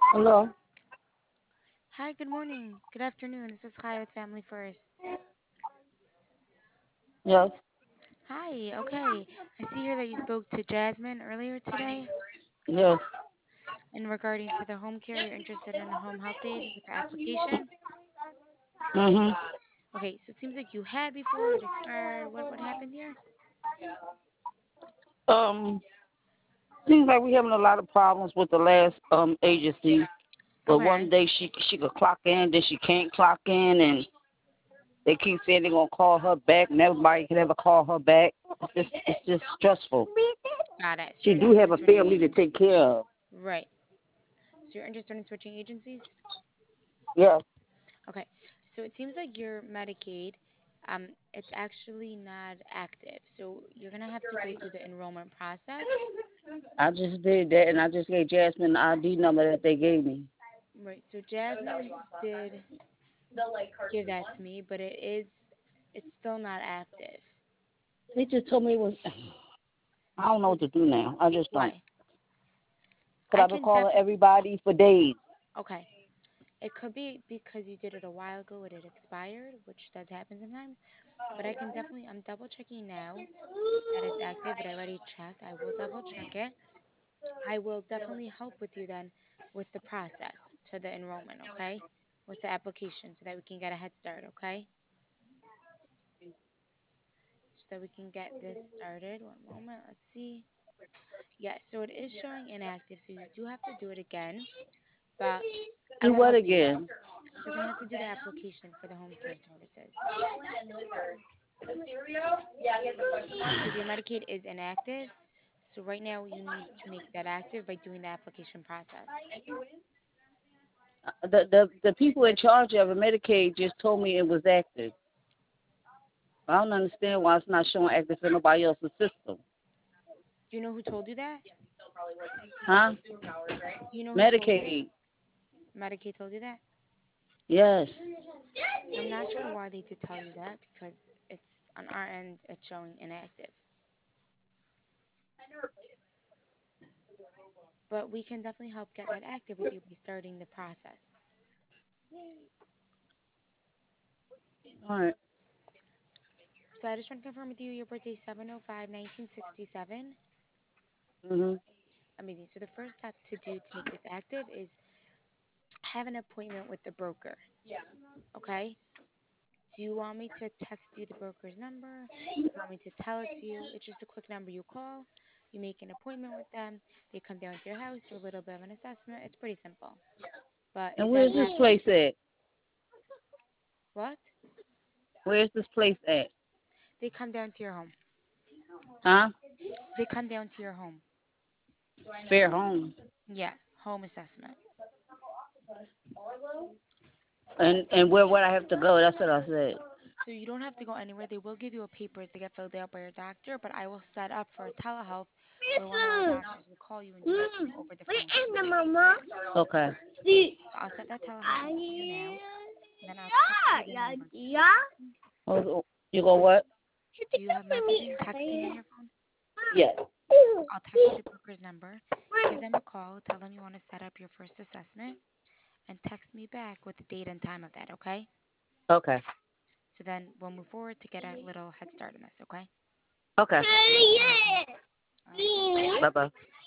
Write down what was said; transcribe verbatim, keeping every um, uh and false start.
Hello. Hi, good morning. Good afternoon. This is Chai with Family First. Yes. Hi, okay. I see here that you spoke to Jasmine earlier today Yes. in regarding to the home care. You're interested in a home health aide with the application. Mhm. Okay, so it seems like you had before, it expired. What what happened here? Um. Seems like we're having a lot of problems with the last um agency. But one Okay, day she she could clock in, then she can't clock in, and they keep saying they're gonna call her back, and everybody can ever call her back. It's just it's just stressful. got it. So She you're do interested have in a switching family to take agencies. care of. Right. So you're interested in switching agencies? Yes. Okay. So it seems like your Medicaid, um, it's actually not active. So you're gonna have to go through the enrollment process. I just did that, and I just gave Jasmine the I D number that they gave me. Right. So Jasmine did give that to me, but it is it's still not active. They just told me it was. I don't know So what to do now. I just don't. why? Cause I I've been can calling definitely everybody for days. okay. It could be because you did it a while ago and it expired, which does happen sometimes. But I can definitely I'm double checking now that it's active, but I already checked. I will double check it. I will definitely help with you then with the process to the enrollment, okay? With the application so that we can get a head start, okay? So that we can get this started. One moment, let's see. Yes, so it is showing inactive, so you do have to do it again, but I Do will what help you with it. again? You're going to have to do the application for the home care services because your Medicaid is inactive. So right now you need to make that active by doing the application process. The the the people in charge of Medicaid just told me it was active. I don't understand why it's not showing active in nobody else's system. Do you know who told you that? Huh? Do you know who told you? Medicaid. Medicaid told you that? Yes. I'm not sure why they did tell you that because it's on our end it's showing inactive. But we can definitely help get that active with you by starting the process. All right. So I just want to confirm with you your birthday seven oh five nineteen sixty-seven. Mhm. Amazing. So the first step to do to make this active is have an appointment with the broker. Okay? Do you want me to text you the broker's number? Do you want me to tell it to you? It's just a quick number you call. You make an appointment with them. They come down to your house, do a little bit of an assessment. It's pretty simple. But And it where's does this have place at? what? Where's this place at? They come down to your home. Huh? They come down to your home. Fair Home. Yeah, home assessment. And and where would I have to go? That's what I said. So you don't have to go anywhere. They will give you a papers to get filled out by your doctor, but I will set up for a telehealth where one of our doctors will call you and do that with you over the phone. Okay. So I'll set that telehealth up for you now, and then I'll text you the number. Do Oh, you go what? do you have messaging, texting on your phone? Yeah. I'll text you the broker's number. Give them a call. Tell them you want to set up your first assessment, and text me back with the date and time of that. Okay? Okay. So then we'll move forward to get a little head start on this. Okay? Okay. All right, honey. All right. Bye bye. Bye bye.